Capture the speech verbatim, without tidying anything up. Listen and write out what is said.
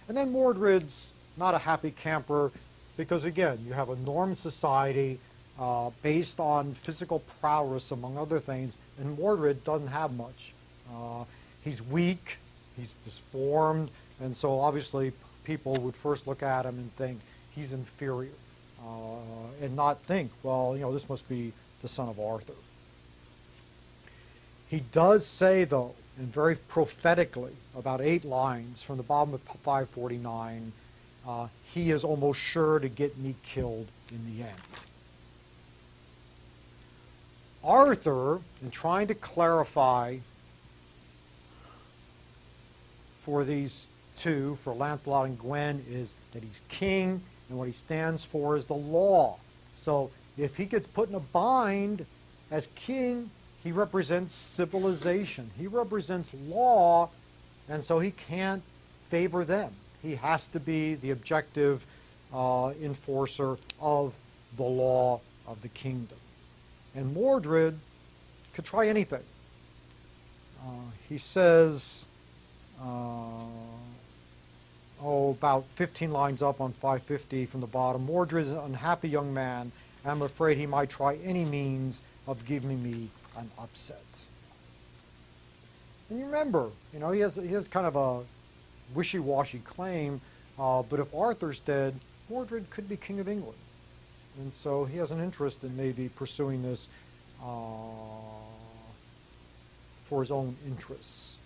And then Mordred's not a happy camper because, again, you have a Norman society uh, based on physical prowess, among other things, and Mordred doesn't have much. Uh, he's weak, he's disformed, and so obviously people would first look at him and think he's inferior, uh, and not think, well, you know, this must be the son of Arthur. He does say, though, and very prophetically, about eight lines from the bottom of five forty-nine, uh, he is almost sure to get me killed in the end. Arthur, in trying to clarify for these two, for Lancelot and Gwen, is that he's king, and what he stands for is the law. So if he gets put in a bind as king, he represents civilization. He represents law, and so he can't favor them. He has to be the objective uh, enforcer of the law of the kingdom. And Mordred could try anything. Uh, he says, uh, oh, about fifteen lines up on five fifty from the bottom, Mordred is an unhappy young man, and I'm afraid he might try any means of giving me an upset. And you remember, you know, he has, he has kind of a wishy-washy claim, uh, but if Arthur's dead, Mordred could be king of England. And so he has an interest in maybe pursuing this uh, for his own interests.